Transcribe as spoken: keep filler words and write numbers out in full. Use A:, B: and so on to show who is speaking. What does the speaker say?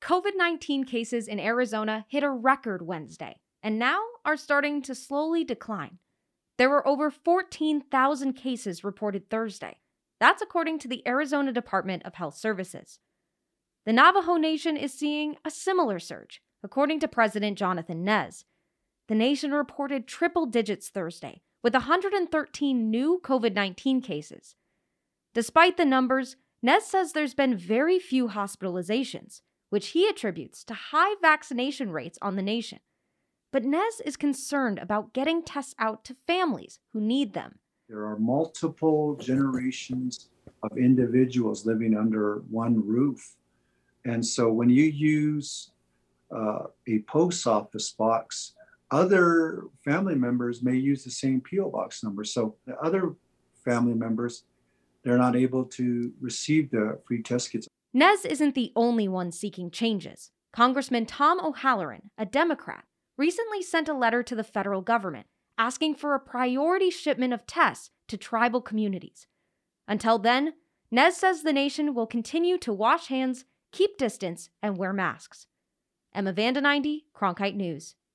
A: COVID nineteen cases in Arizona hit a record Wednesday and now are starting to slowly decline. There were over fourteen thousand cases reported Thursday. That's according to the Arizona Department of Health Services. The Navajo Nation is seeing a similar surge, according to President Jonathan Nez. The nation reported triple digits Thursday, with one hundred thirteen new COVID nineteen cases. Despite the numbers, Nez says there's been very few hospitalizations, which he attributes to high vaccination rates on the nation. But Nez is concerned about getting tests out to families who need them.
B: There are multiple generations of individuals living under one roof. And so when you use uh, a post office box, other family members may use the same P O box number. So the other family members, they're not able to receive the free test kits.
A: Nez isn't the only one seeking changes. Congressman Tom O'Halloran, a Democrat, recently sent a letter to the federal government asking for a priority shipment of tests to tribal communities. Until then, Nez says the nation will continue to wash hands, keep distance, and wear masks. Emma Vandenindy, Cronkite News.